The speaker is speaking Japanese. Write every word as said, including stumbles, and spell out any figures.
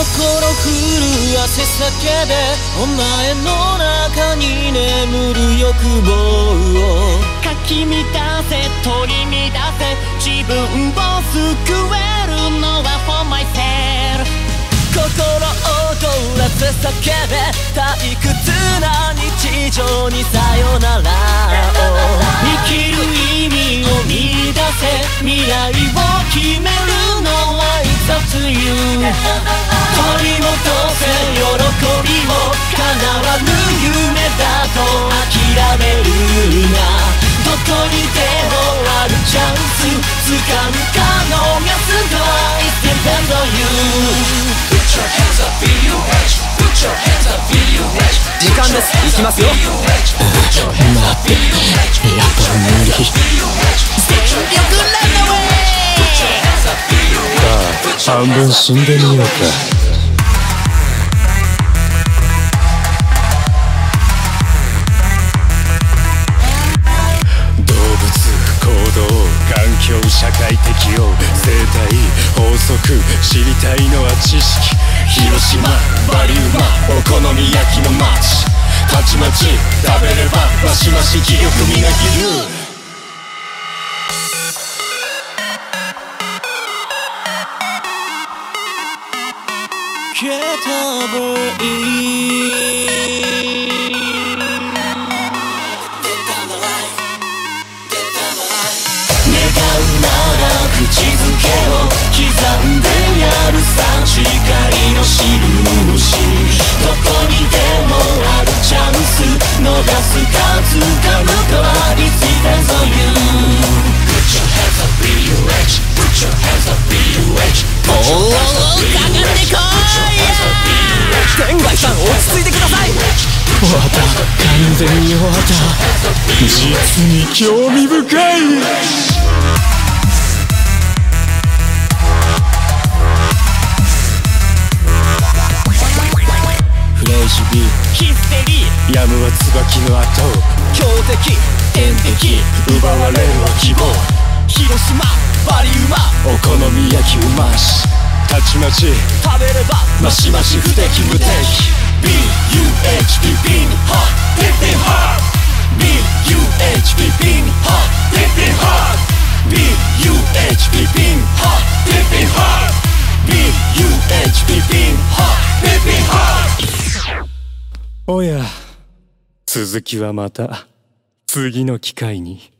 震わせ叫べお前の中に眠る欲望をかき乱せ取り乱せ自分を救えるのは For myself 心躍らせ叫べ退屈な日常にさよならを生きる意味を見出せ未来を決めるのは It's up to you 取り戻せ喜びを叶わぬ夢だと諦めるなどこにでもあるチャンス掴むか逃すか It depends on you Put your hands up, feel you edge Put your hands up, feel you edge 時間です、行きますよ。 待ってやっぱ無理全力ランナウェイさあ半分死んでみようか社会適応生態法則知りたいのは知識広島バリウマお好み焼きの街たちまち食べればマシマシ気力みなぎるケタブイ口づけを刻んでやるさ光の印どこにでもあるチャンス逃すか掴むかは It depends on you Put your hands up, be you edge Put your hands up, be you edge Put your hands up, be you edge Put your hands up, be you edge 天外さん落ち着いてください。 終わった完全に終わった実に興味深いヒステリーやむは椿の後強敵天敵奪われるは希望広島バリウマお好み焼きうましたちまち食べればマシマシ不敵無敵 ビーユーエイチピー ビンハッピッピンハッ ビーユーエイチピー ビンハッピッピンハッ ビーユーエイチピー ビンハッピッピンハッ ビーユーエイチピー ビンハッピッピンハッおや続きはまた次の機会に。